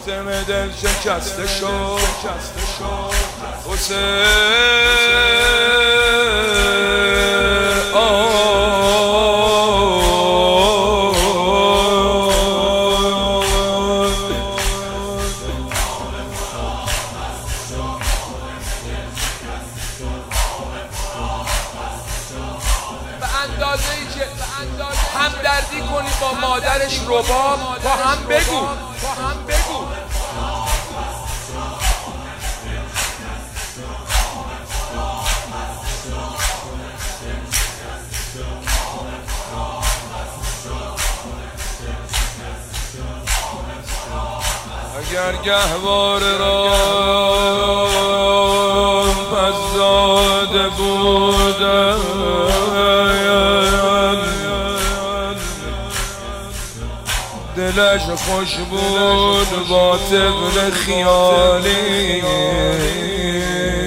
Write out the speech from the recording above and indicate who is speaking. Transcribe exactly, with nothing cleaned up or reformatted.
Speaker 1: ماتم دل شکسته شد حسین
Speaker 2: اندازه‌ای که همدردی کنی با مادرش رباب با هم بگو با هم بگو
Speaker 1: اگر گهواره را پس داده بودم دلش خوش بود با طفل خیالی